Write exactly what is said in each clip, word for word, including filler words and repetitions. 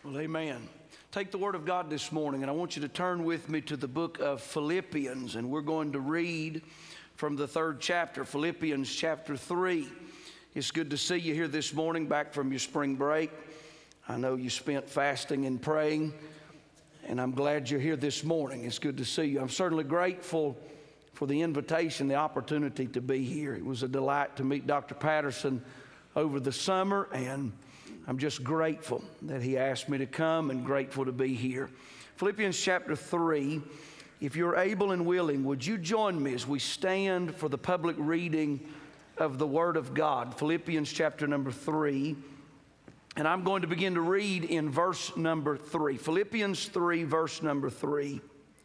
Well, amen. Take the Word of God this morning, and I want you to turn with me to the book of Philippians, and we're going to read from the third chapter, Philippians chapter three. It's good to see you here this morning, back from your spring break. I know you spent fasting and praying, and I'm glad you're here this morning. It's good to see you. I'm certainly grateful for the invitation, the opportunity to be here. It was a delight to meet Doctor Patterson over the summer, and I'm just grateful that he asked me to come and grateful to be here. Philippians chapter three, if you're able and willing, would you join me as we stand for the public reading of the Word of God? Philippians chapter number three, and I'm going to begin to read in verse number three. Philippians three, verse number three.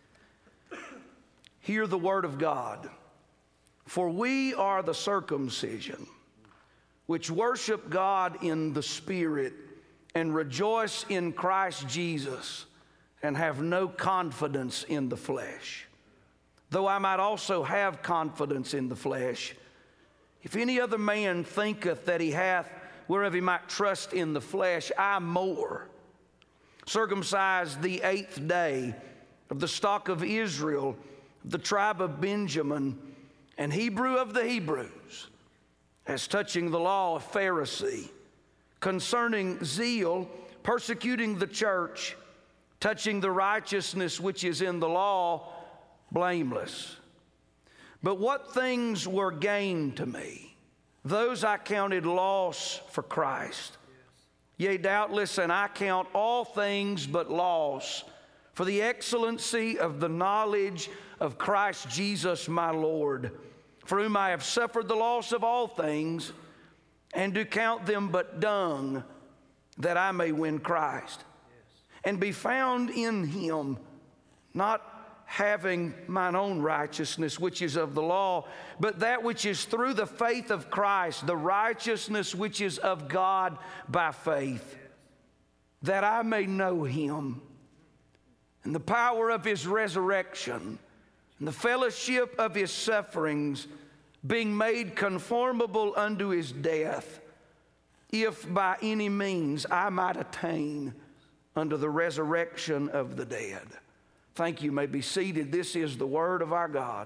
Hear the Word of God. For we are the circumcision, which worship God in the Spirit and rejoice in Christ Jesus and have no confidence in the flesh. Though I might also have confidence in the flesh, if any other man thinketh that he hath whereof he might trust in the flesh, I more, circumcised the eighth day, of the stock of Israel, of the tribe of Benjamin, and Hebrew of the Hebrews, as touching the law, a Pharisee, concerning zeal, persecuting the church, touching the righteousness which is in the law, blameless. But what things were gain to me, those I counted loss for Christ. Yea, doubtless, and I count all things but loss for the excellency of the knowledge of Christ Jesus my Lord, for whom I have suffered the loss of all things, and do count them but dung, that I may win Christ, and be found in him, not having mine own righteousness, which is of the law, but that which is through the faith of Christ, the righteousness which is of God by faith, that I may know him, and the power of his resurrection, and the fellowship of his sufferings, being made conformable unto his death, if by any means I might attain unto the resurrection of the dead. Thank you. You may be seated. This is the word of our God.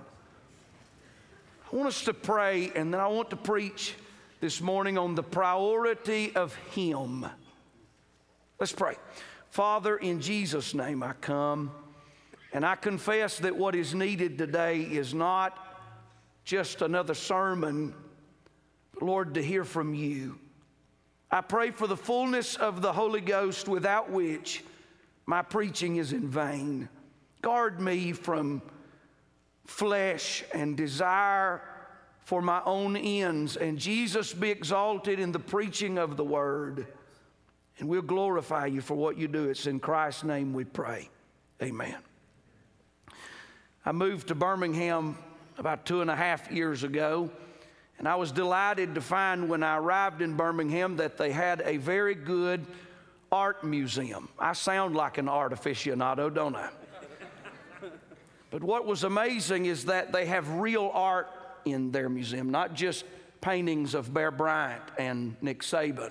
I want us to pray, and then I want to preach this morning on the priority of him. Let's pray. Father, in Jesus' name I come, and I confess that what is needed today is not just another sermon, but Lord, to hear from you. I pray for the fullness of the Holy Ghost, without which my preaching is in vain. Guard me from flesh and desire for my own ends, and Jesus be exalted in the preaching of the word, and we'll glorify you for what you do. It's in Christ's name we pray. Amen. I moved to Birmingham about two and a half years ago, and I was delighted to find when I arrived in Birmingham that they had a very good art museum. I sound like an art aficionado, don't I? But what was amazing is that they have real art in their museum, not just paintings of Bear Bryant and Nick Saban.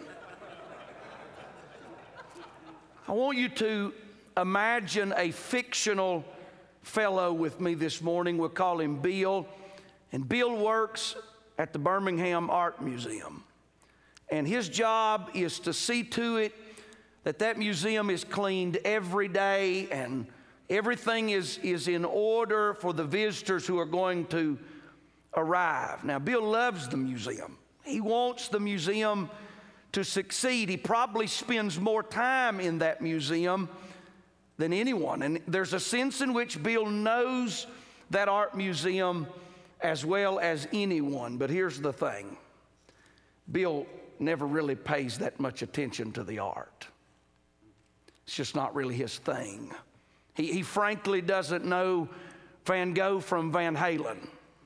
I want you to imagine a fictional fellow with me this morning. We'll call him Bill. And Bill works at the Birmingham Art Museum. And his job is to see to it that that museum is cleaned every day and everything is, is in order for the visitors who are going to arrive. Now, Bill loves the museum. He wants the museum to succeed. He probably spends more time in that museum than anyone. And there's a sense in which Bill knows that art museum as well as anyone. But here's the thing. Bill never really pays that much attention to the art. It's just not really his thing. He, he frankly doesn't know Van Gogh from Van Halen.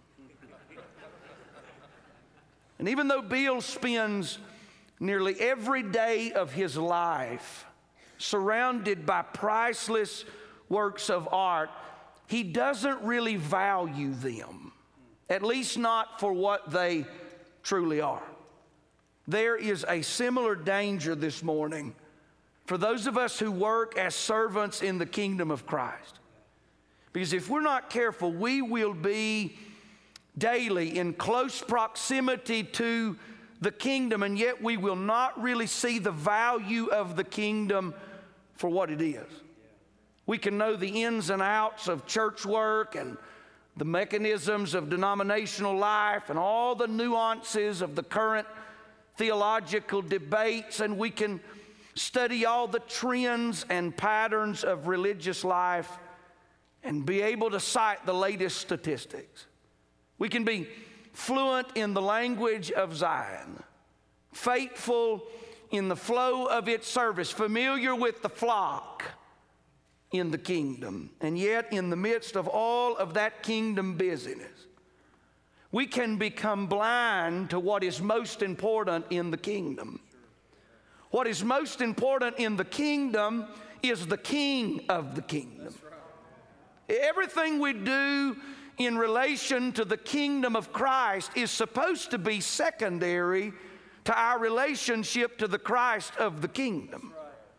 And even though Bill spends nearly every day of his life surrounded by priceless works of art, he doesn't really value them, at least not for what they truly are. There is a similar danger this morning for those of us who work as servants in the kingdom of Christ. Because if we're not careful, we will be daily in close proximity to the kingdom, and yet we will not really see the value of the kingdom for what it is. We can know the ins and outs of church work and the mechanisms of denominational life and all the nuances of the current theological debates, and we can study all the trends and patterns of religious life and be able to cite the latest statistics. We can be fluent in the language of Zion, faithful in the flow of its service, familiar with the flock in the kingdom. And yet, in the midst of all of that kingdom busyness, we can become blind to what is most important in the kingdom. What is most important in the kingdom is the King of the kingdom. Everything we do in relation to the kingdom of Christ is supposed to be secondary to our relationship to the Christ of the kingdom.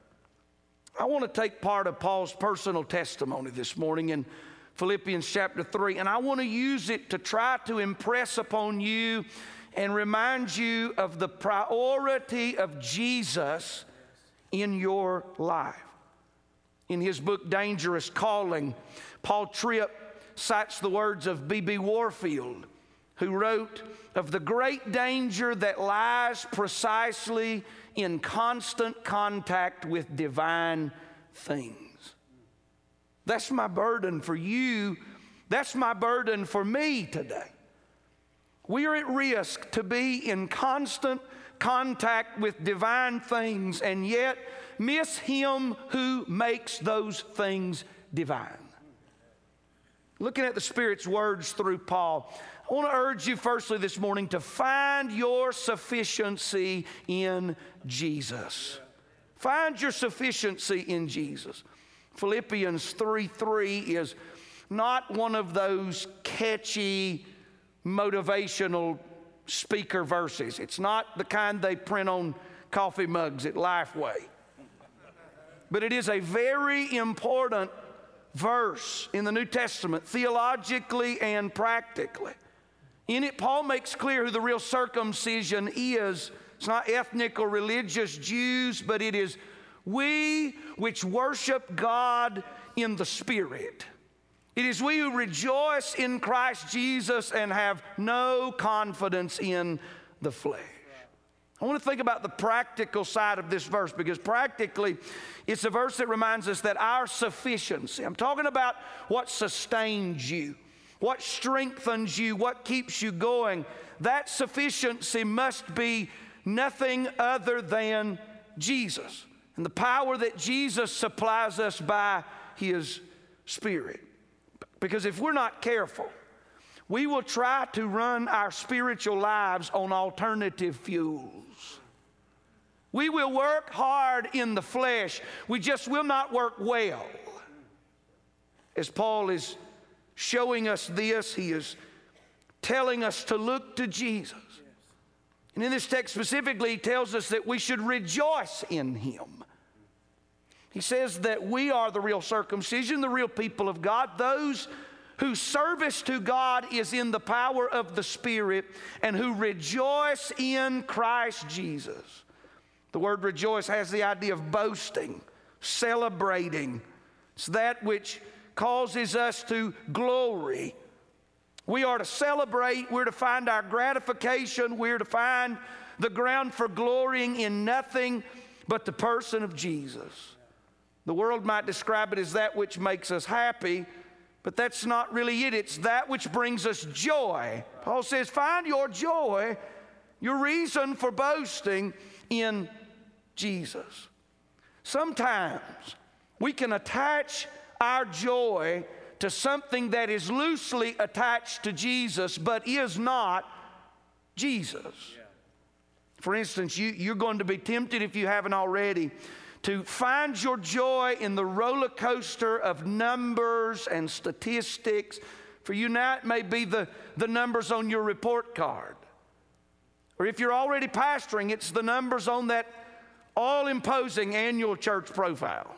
I want to take part of Paul's personal testimony this morning in Philippians chapter three, and I want to use it to try to impress upon you and remind you of the priority of Jesus in your life. In his book, Dangerous Calling, Paul Tripp cites the words of B B Warfield, who wrote of the great danger that lies precisely in constant contact with divine things. That's my burden for you. That's my burden for me today. We are at risk to be in constant contact with divine things and yet miss him who makes those things divine. Looking at the Spirit's words through Paul, I want to urge you firstly this morning to find your sufficiency in Jesus. Find your sufficiency in Jesus. Philippians three three is not one of those catchy motivational speaker verses. It's not the kind they print on coffee mugs at Lifeway. But it is a very important verse in the New Testament, theologically and practically. In it, Paul makes clear who the real circumcision is. It's not ethnic or religious Jews, but it is we which worship God in the Spirit. It is we who rejoice in Christ Jesus and have no confidence in the flesh. I want to think about the practical side of this verse, because practically it's a verse that reminds us that our sufficiency, I'm talking about what sustains you, what strengthens you, what keeps you going, that sufficiency must be nothing other than Jesus and the power that Jesus supplies us by his Spirit. Because if we're not careful, we will try to run our spiritual lives on alternative fuels. We will work hard in the flesh. We just will not work well. As Paul is showing us this, he is telling us to look to Jesus. And in this text specifically, he tells us that we should rejoice in him. He says that we are the real circumcision, the real people of God, those whose service to God is in the power of the Spirit and who rejoice in Christ Jesus. The word rejoice has the idea of boasting, celebrating. It's that which causes us to glory. We are to celebrate. We're to find our gratification. We're to find the ground for glorying in nothing but the person of Jesus. The world might describe it as that which makes us happy, but that's not really it. It's that which brings us joy. Paul says, find your joy, your reason for boasting in Jesus. Sometimes we can attach our joy to something that is loosely attached to Jesus, but is not Jesus. For instance, you, you're going to be tempted, if you haven't already, to find your joy in the roller coaster of numbers and statistics. For you now, it may be the, the numbers on your report card. Or if you're already pastoring, it's the numbers on that all-imposing annual church profile.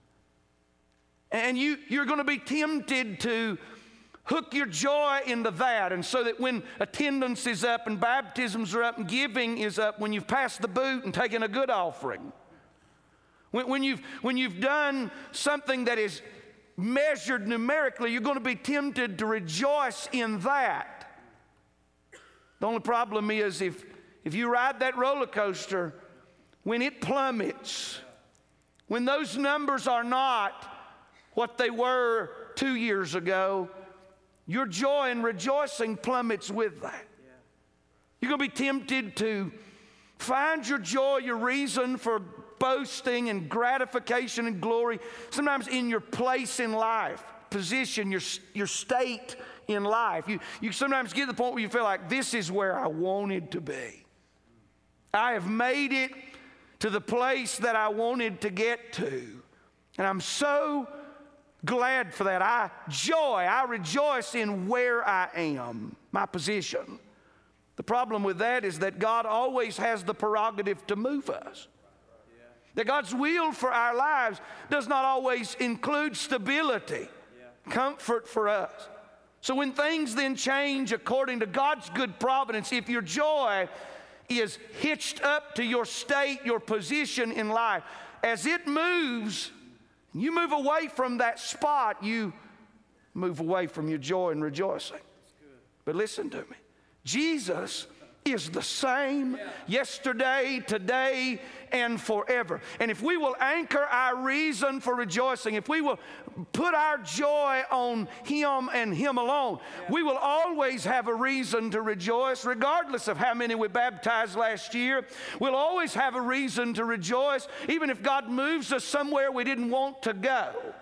And you, you're going to be tempted to hook your joy into that, and so that when attendance is up and baptisms are up and giving is up, when you've passed the boot and taken a good offering, when, when, you've, when you've done something that is measured numerically, you're going to be tempted to rejoice in that. The only problem is if, if you ride that roller coaster, when it plummets, when those numbers are not what they were two years ago, your joy and rejoicing plummets with that. You're going to be tempted to find your joy, your reason for boasting and gratification and glory, sometimes in your place in life, position, your, your state in life. You, you sometimes get to the point where you feel like, this is where I wanted to be. I have made it to the place that I wanted to get to. And I'm so glad for that. I joy, I rejoice in where I am, my position. The problem with that is that God always has the prerogative to move us. Yeah. That God's will for our lives does not always include stability, yeah. comfort for us. So when things then change according to God's good providence, if your joy is hitched up to your state, your position in life, as it moves, you move away from that spot, you move away from your joy and rejoicing. But listen to me. Jesus is the same yesterday, today, and forever. And if we will anchor our reason for rejoicing, if we will put our joy on Him and Him alone, yeah. we will always have a reason to rejoice, regardless of how many we baptized last year. We'll always have a reason to rejoice, even if God moves us somewhere we didn't want to go. Yeah.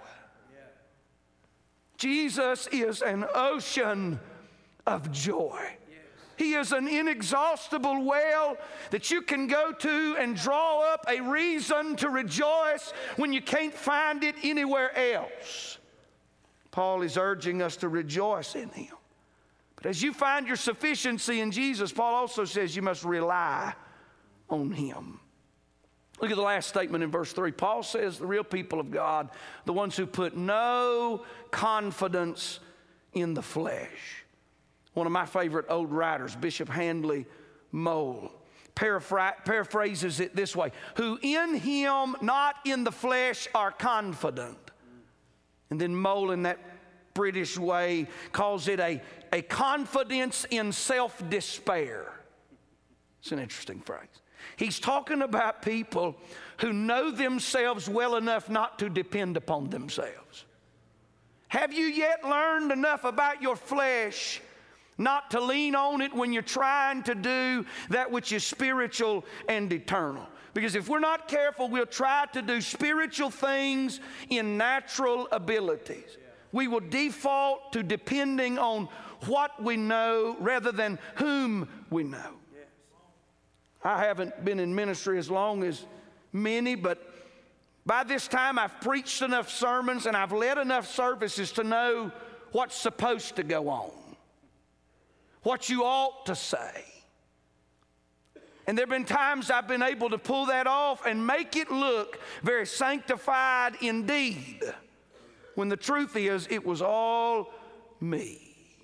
Jesus is an ocean of joy. He is an inexhaustible well that you can go to and draw up a reason to rejoice when you can't find it anywhere else. Paul is urging us to rejoice in Him. But as you find your sufficiency in Jesus, Paul also says you must rely on Him. Look at the last statement in verse three. Paul says the real people of God, the ones who put no confidence in the flesh. One of my favorite old writers, Bishop Handley Mole, paraphr- paraphrases it this way: who in Him, not in the flesh, are confident. And then Mole, in that British way, calls it a, a confidence in self-despair. It's an interesting phrase. He's talking about people who know themselves well enough not to depend upon themselves. Have you yet learned enough about your flesh not to lean on it when you're trying to do that which is spiritual and eternal? Because if we're not careful, we'll try to do spiritual things in natural abilities. We will default to depending on what we know rather than whom we know. I haven't been in ministry as long as many, but by this time I've preached enough sermons and I've led enough services to know what's supposed to go on, what you ought to say. And there have been times I've been able to pull that off and make it look very sanctified indeed, when the truth is it was all me.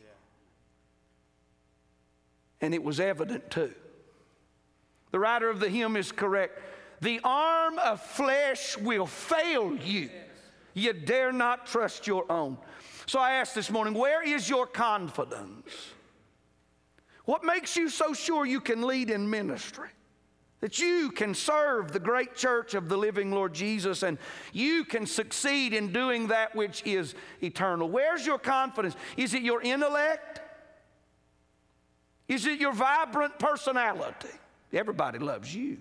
And it was evident too. The writer of the hymn is correct. The arm of flesh will fail you. You dare not trust your own. So I ask this morning, where is your confidence? What makes you so sure you can lead in ministry? That you can serve the great church of the living Lord Jesus and you can succeed in doing that which is eternal. Where's your confidence? Is it your intellect? Is it your vibrant personality? Everybody loves you.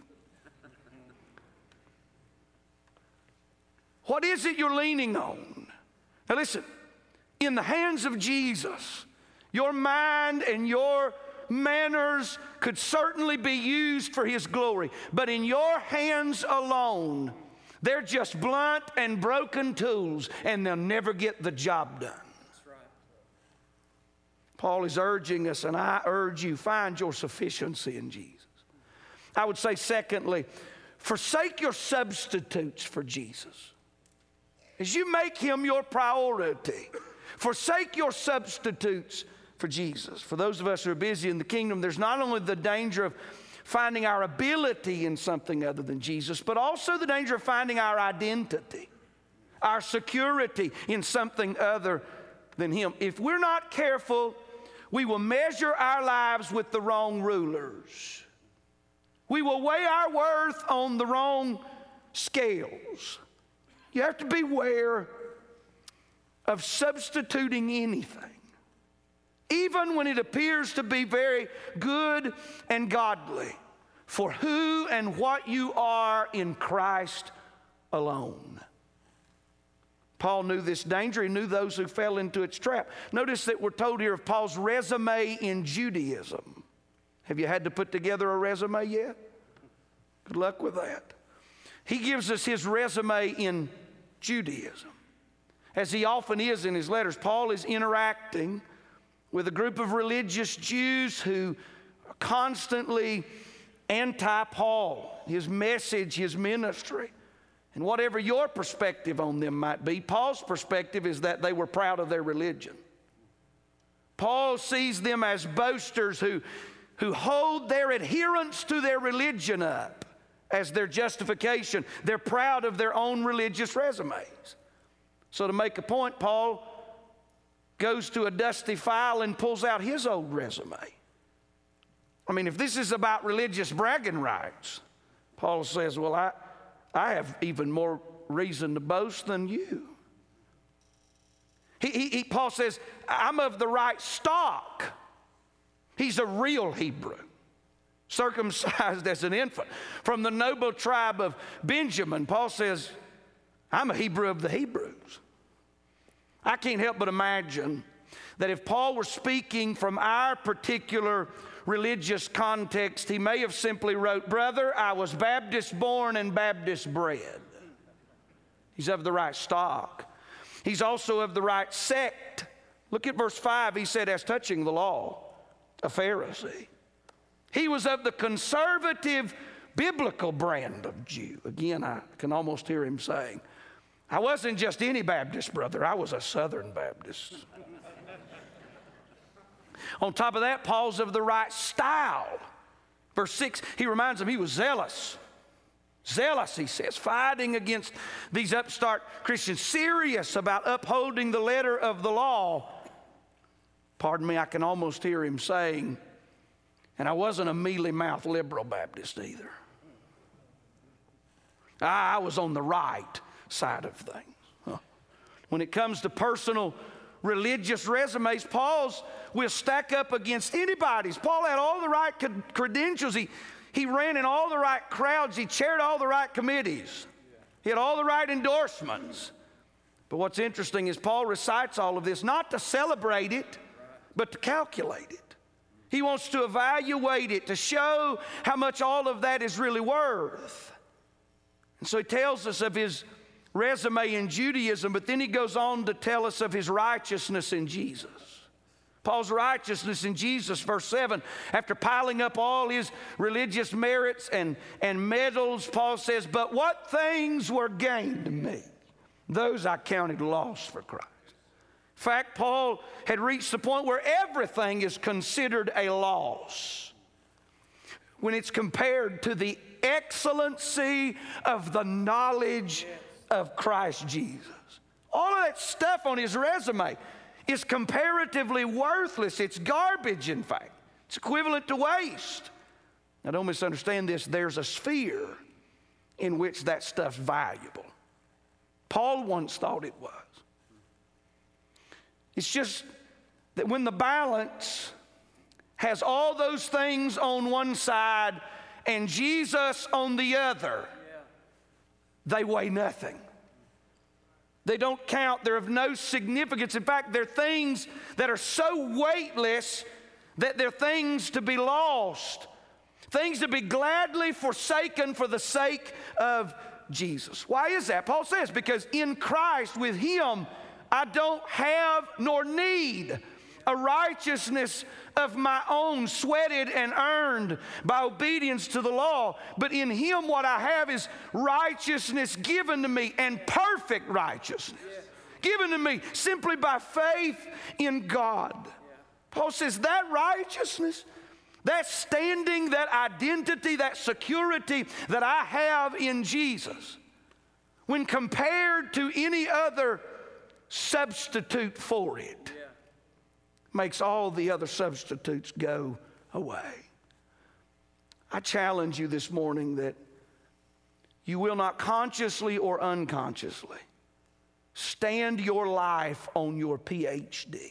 What is it you're leaning on? Now listen, in the hands of Jesus, your mind and your manners could certainly be used for His glory. But in your hands alone, they're just blunt and broken tools, and they'll never get the job done. That's right. Paul is urging us, and I urge you, find your sufficiency in Jesus. I would say, secondly, forsake your substitutes for Jesus. As you make Him your priority, forsake your substitutes for Jesus. For those of us who are busy in the kingdom, there's not only the danger of finding our ability in something other than Jesus, but also the danger of finding our identity, our security in something other than Him. If we're not careful, we will measure our lives with the wrong rulers. We will weigh our worth on the wrong scales. You have to beware of substituting anything, even when it appears to be very good and godly, for who and what you are in Christ alone. Paul knew this danger. He knew those who fell into its trap. Notice that we're told here of Paul's resume in Judaism. Have you had to put together a resume yet? Good luck with that. He gives us his resume in Judaism. As he often is in his letters, Paul is interacting with a group of religious Jews who are constantly anti-Paul, his message, his ministry. And whatever your perspective on them might be, Paul's perspective is that they were proud of their religion. Paul sees them as boasters who, who hold their adherence to their religion up as their justification. They're proud of their own religious resumes. So to make a point, Paul goes to a dusty file and pulls out his old resume. I mean, if this is about religious bragging rights, Paul says, well, I, I have even more reason to boast than you. He, he, he, Paul says, I'm of the right stock. He's a real Hebrew, circumcised as an infant, from the noble tribe of Benjamin. Paul says, I'm a Hebrew of the Hebrews. I can't help but imagine that if Paul were speaking from our particular religious context, he may have simply wrote, brother, I was Baptist born and Baptist bred. He's of the right stock. He's also of the right sect. Look at verse five. He said, as touching the law, a Pharisee. He was of the conservative biblical brand of Jew. Again, I can almost hear him saying, I wasn't just any Baptist, brother. I was a Southern Baptist. On top of that, Paul's of the right style. Verse six, he reminds them he was zealous. Zealous, he says, fighting against these upstart Christians, serious about upholding the letter of the law. Pardon me, I can almost hear him saying, and I wasn't a mealy-mouthed liberal Baptist either. I was on the right side of things. Huh. When it comes to personal religious resumes, Paul's will stack up against anybody's. Paul had all the right credentials. He, he ran in all the right crowds. He chaired all the right committees. He had all the right endorsements. But what's interesting is Paul recites all of this not to celebrate it, but to calculate it. He wants to evaluate it, to show how much all of that is really worth. And so he tells us of his resume in Judaism, but then he goes on to tell us of his righteousness in Jesus. Paul's righteousness in Jesus, verse seven, after piling up all his religious merits and, and medals, Paul says, but what things were gained to me, those I counted loss for Christ. In fact, Paul had reached the point where everything is considered a loss when it's compared to the excellency of the knowledge of Christ Jesus. All of that stuff on his resume is comparatively worthless. It's garbage, in fact. It's equivalent to waste. Now, don't misunderstand this. There's a sphere in which that stuff's valuable. Paul once thought it was. It's just that when the balance has all those things on one side and Jesus on the other, they weigh nothing. They don't count. They're of no significance. In fact, they're things that are so weightless that they're things to be lost, things to be gladly forsaken for the sake of Jesus. Why is that? Paul says, because in Christ, with Him, I don't have nor need a righteousness of my own, sweated and earned by obedience to the law. But in Him what I have is righteousness given to me, and perfect righteousness given to me simply by faith in God. Paul says that righteousness, that standing, that identity, that security that I have in Jesus, when compared to any other substitute for it, yeah, makes all the other substitutes go away. I challenge you this morning that you will not consciously or unconsciously stand your life on your P H D,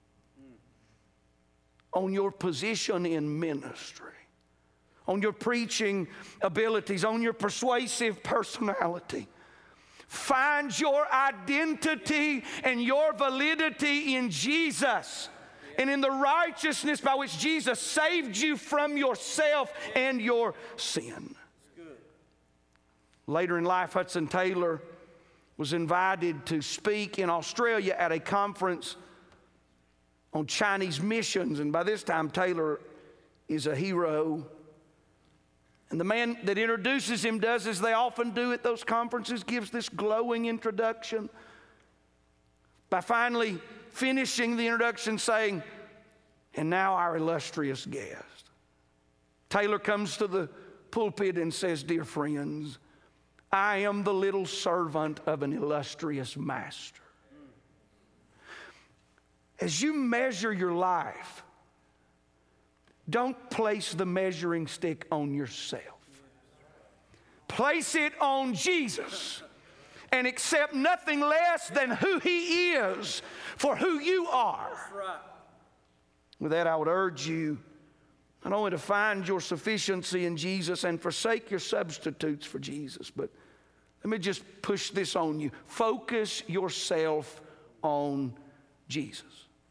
on your position in ministry, on your preaching abilities, on your persuasive personality. Find your identity and your validity in Jesus and in the righteousness by which Jesus saved you from yourself and your sin. Later in life, Hudson Taylor was invited to speak in Australia at a conference on Chinese missions, and by this time Taylor is a hero. And the man that introduces him does as they often do at those conferences, gives this glowing introduction by finally finishing the introduction saying, "And now our illustrious guest." Taylor comes to the pulpit and says, "Dear friends, I am the little servant of an illustrious master." As you measure your life, don't place the measuring stick on yourself. Place it on Jesus and accept nothing less than who He is for who you are. With that, I would urge you not only to find your sufficiency in Jesus and forsake your substitutes for Jesus, but let me just push this on you. Focus yourself on Jesus.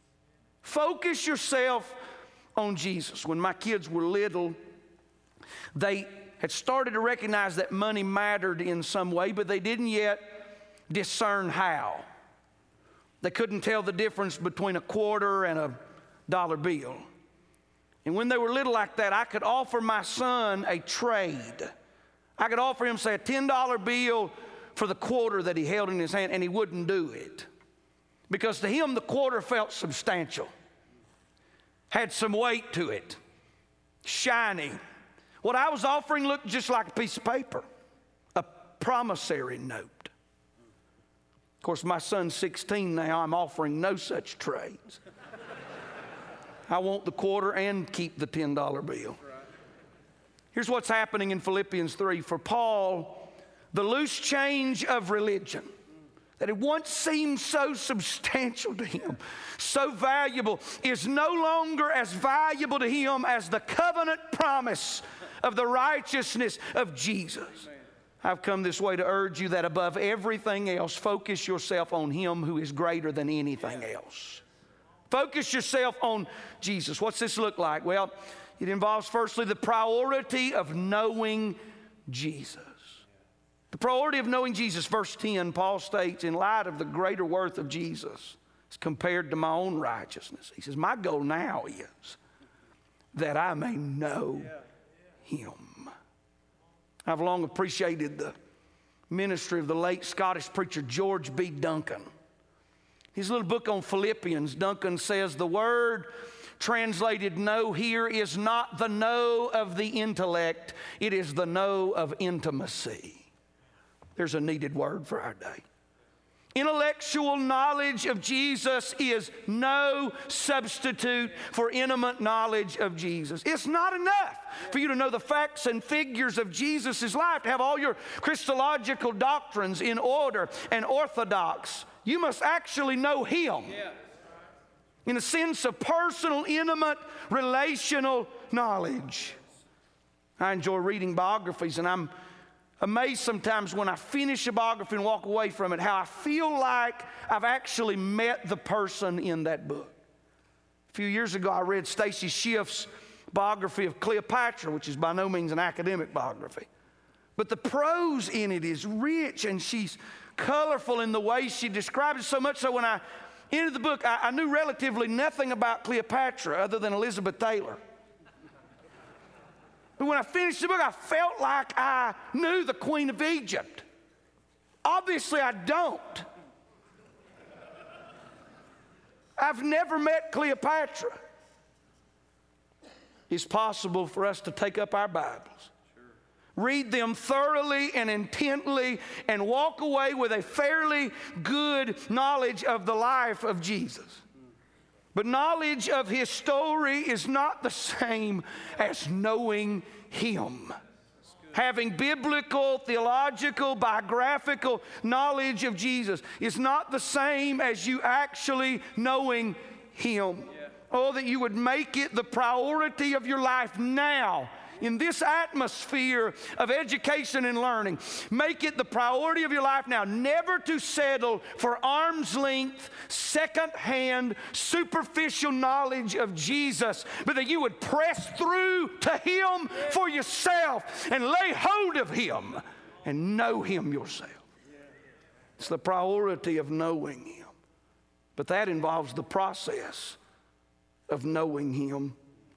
Focus yourself on Jesus. When my kids were little, they had started to recognize that money mattered in some way, but they didn't yet discern how. They couldn't tell the difference between a quarter and a dollar bill. And when they were little like that, I could offer my son a trade. I could offer him, say, a ten dollar bill for the quarter that he held in his hand, and he wouldn't do it. Because to him, the quarter felt substantial, had some weight to it, shiny. What I was offering looked just like a piece of paper, a promissory note. Of course, my son's sixteen now. I'm offering no such trades. I want the quarter and keep the ten dollar bill. Here's what's happening in Philippians three. For Paul, the loose change of religion that had once seemed so substantial to him, so valuable, is no longer as valuable to him as the covenant promise of the righteousness of Jesus. I've come this way to urge you that above everything else, focus yourself on Him who is greater than anything else. Focus yourself on Jesus. What's this look like? Well, it involves firstly the priority of knowing Jesus. The priority of knowing Jesus. Verse ten, Paul states, in light of the greater worth of Jesus as compared to my own righteousness, he says, my goal now is that I may know Him. I've long appreciated the ministry of the late Scottish preacher George B. Duncan. His little book on Philippians, Duncan says, the word translated know here is not the know of the intellect, it is the know of intimacy. There's a needed word for our day. Intellectual knowledge of Jesus is no substitute for intimate knowledge of Jesus. It's not enough for you to know the facts and figures of Jesus' life, to have all your Christological doctrines in order and orthodox. You must actually know Him in a sense of personal, intimate, relational knowledge. I enjoy reading biographies, and I'm amazed sometimes when I finish a biography and walk away from it, how I feel like I've actually met the person in that book. A few years ago, I read Stacy Schiff's biography of Cleopatra, which is by no means an academic biography. But the prose in it is rich, and she's colorful in the way she describes it, so much so when I End of the book, I, I knew relatively nothing about Cleopatra other than Elizabeth Taylor. But when I finished the book, I felt like I knew the Queen of Egypt. Obviously, I don't. I've never met Cleopatra. It's possible for us to take up our Bibles, read them thoroughly and intently, and walk away with a fairly good knowledge of the life of Jesus. But knowledge of his story is not the same as knowing him. Having biblical, theological, biographical knowledge of Jesus is not the same as you actually knowing him. Oh, that you would make it the priority of your life now, in this atmosphere of education and learning. Make it the priority of your life now, never to settle for arm's length, second-hand, superficial knowledge of Jesus, but that you would press through to him for yourself and lay hold of him and know him yourself. It's the priority of knowing him. But that involves the process of knowing him.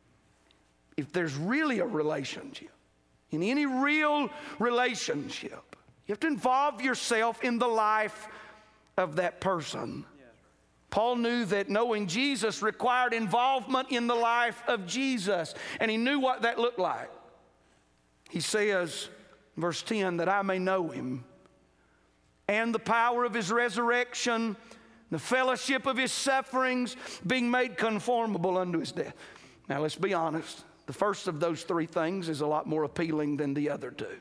If there's really a relationship, in any real relationship, you have to involve yourself in the life of that person. Paul knew that knowing Jesus required involvement in the life of Jesus, and he knew what that looked like. He says, verse ten, that I may know him and the power of his resurrection, the fellowship of his sufferings, being made conformable unto his death. Now let's be honest. The first of those three things is a lot more appealing than the other two.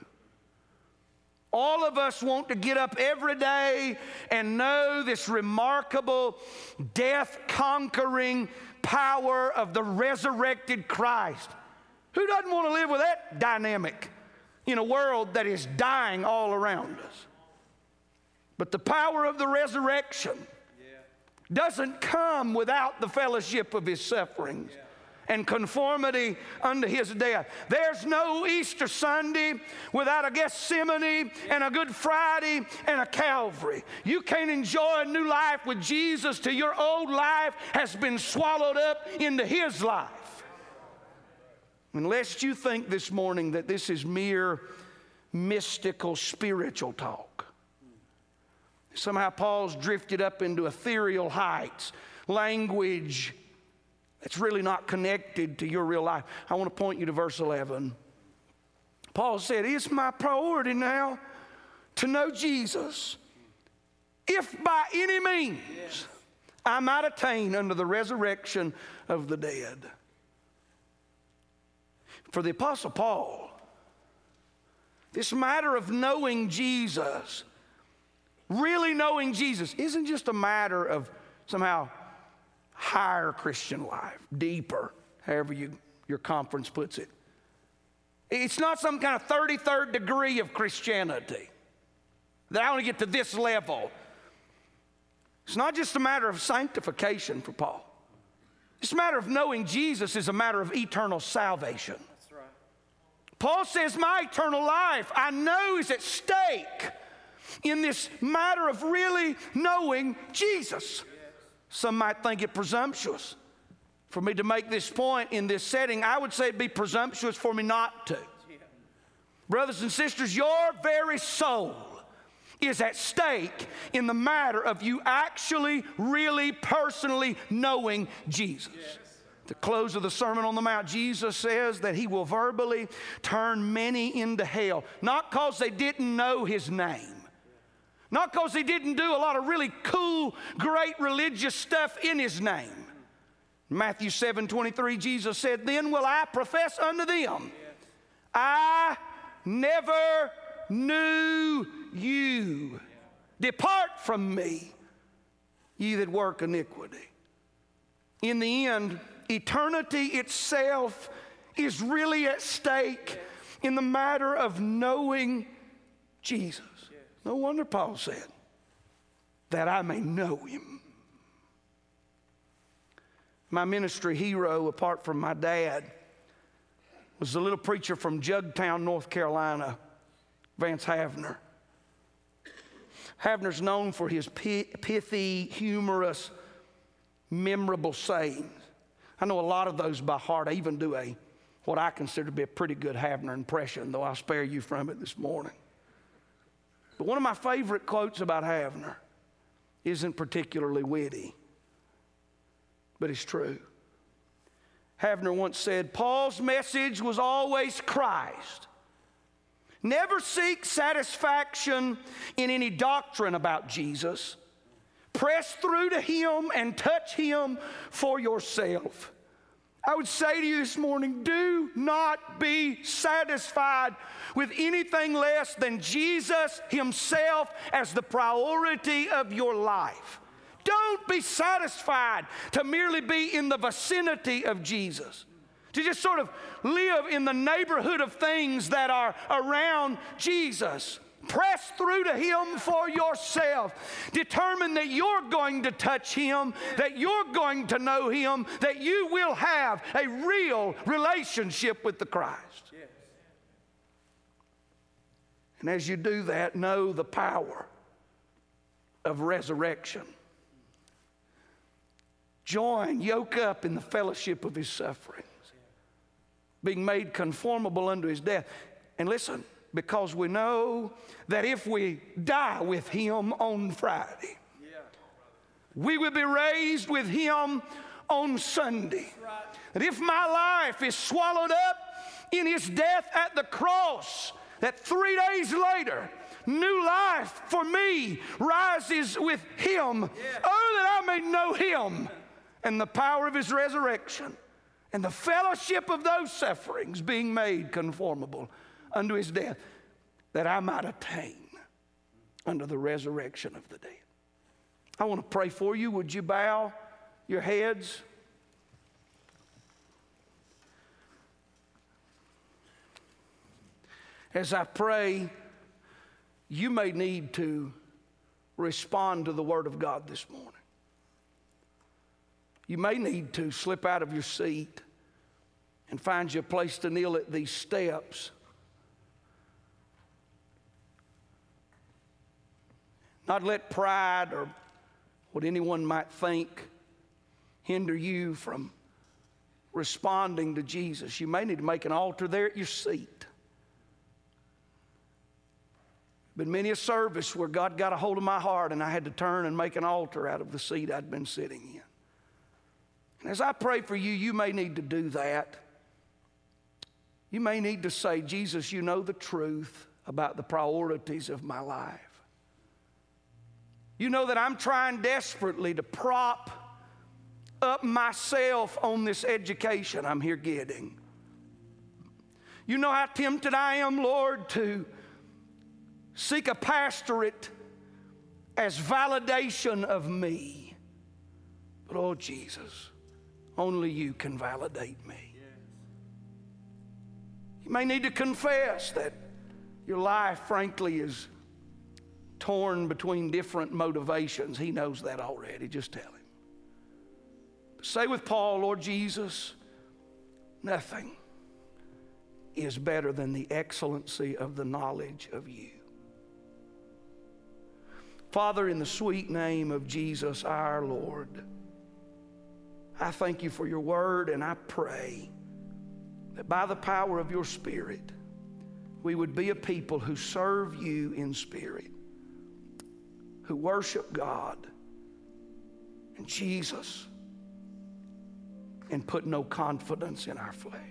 All of us want to get up every day and know this remarkable, death-conquering power of the resurrected Christ. Who doesn't want to live with that dynamic in a world that is dying all around us? But the power of the resurrection doesn't come without the fellowship of his sufferings and conformity unto his death. There's no Easter Sunday without a Gethsemane and a Good Friday and a Calvary. You can't enjoy a new life with Jesus till your old life has been swallowed up into his life. Unless you think this morning that this is mere mystical spiritual talk. Somehow Paul's drifted up into ethereal heights, language it's really not connected to your real life. I want to point you to verse eleven. Paul said, it's my priority now to know Jesus, if by any means yes. I might attain unto the resurrection of the dead. For the Apostle Paul, this matter of knowing Jesus, really knowing Jesus, isn't just a matter of somehow higher Christian life, deeper, however you, your conference puts it. It's not some kind of thirty-third degree of Christianity, that I want to get to this level. It's not just a matter of sanctification for Paul. It's a matter of knowing Jesus is a matter of eternal salvation. That's right. Paul says, my eternal life, I know, is at stake in this matter of really knowing Jesus. Some might think it presumptuous for me to make this point in this setting. I would say it'd be presumptuous for me not to. Yeah. Brothers and sisters, your very soul is at stake in the matter of you actually, really, personally knowing Jesus. Yes. At the close of the Sermon on the Mount, Jesus says that he will verbally turn many into hell, not because they didn't know his name, not because he didn't do a lot of really cool, great religious stuff in his name. Matthew seven twenty-three, Jesus said, then will I profess unto them, I never knew you. Depart from me, ye that work iniquity. In the end, eternity itself is really at stake in the matter of knowing Jesus. No wonder Paul said, that I may know him. My ministry hero, apart from my dad, was a little preacher from Jugtown, North Carolina, Vance Havner. Havner's known for his pithy, humorous memorable sayings. I know a lot of those by heart. I even do a what I consider to be a pretty good Havner impression, though I'll spare you from it this morning. But one of my favorite quotes about Havner isn't particularly witty, but it's true. Havner once said, Paul's message was always Christ. Never seek satisfaction in any doctrine about Jesus. Press through to Him and touch Him for yourself. I would say to you this morning, do not be satisfied with anything less than Jesus Himself as the priority of your life. Don't be satisfied to merely be in the vicinity of Jesus, to just sort of live in the neighborhood of things that are around Jesus. Press through to Him for yourself. Determine that you're going to touch Him, that you're going to know Him, that you will have a real relationship with the Christ. Yes. And as you do that, know the power of resurrection. Join, yoke up in the fellowship of His sufferings, being made conformable unto His death. And listen, because we know that if we die with Him on Friday, yeah, we will be raised with Him on Sunday. Right. That if my life is swallowed up in His death at the cross, that three days later, new life for me rises with Him. Yeah. Oh, that I may know Him and the power of His resurrection and the fellowship of those sufferings, being made conformable unto His death, that I might attain unto the resurrection of the dead. I want to pray for you. Would you bow your heads? As I pray, you may need to respond to the Word of God this morning. You may need to slip out of your seat and find you a place to kneel at these steps. Not let pride or what anyone might think hinder you from responding to Jesus. You may need to make an altar there at your seat. But many a service where God got a hold of my heart and I had to turn and make an altar out of the seat I'd been sitting in. And as I pray for you, you may need to do that. You may need to say, Jesus, you know the truth about the priorities of my life. You know that I'm trying desperately to prop up myself on this education I'm here getting. You know how tempted I am, Lord, to seek a pastorate as validation of me. But, oh, Jesus, only you can validate me. You may need to confess that your life, frankly, is torn between different motivations. He knows that already. Just tell Him. But say with Paul, Lord Jesus, nothing is better than the excellency of the knowledge of you. Father, in the sweet name of Jesus our Lord, I thank you for your word, and I pray that by the power of your Spirit, we would be a people who serve you in spirit, who worship God and Jesus, and put no confidence in our flesh.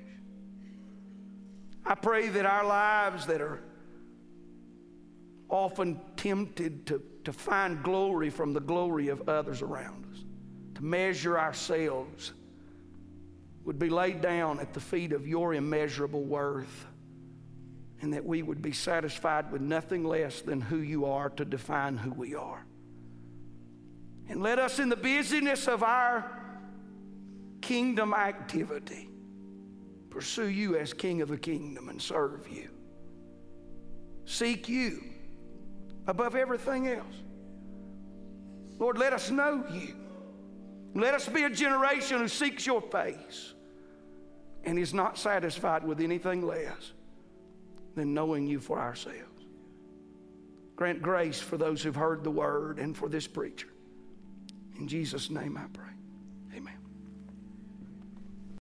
I pray that our lives that are often tempted to, to find glory from the glory of others around us, to measure ourselves, would be laid down at the feet of your immeasurable worth, and that we would be satisfied with nothing less than who you are to define who we are. And let us, in the busyness of our kingdom activity, pursue you as King of the kingdom and serve you. Seek you above everything else. Lord, let us know you. Let us be a generation who seeks your face and is not satisfied with anything less than knowing you for ourselves. Grant grace for those who've heard the word and for this preacher. In Jesus' name I pray.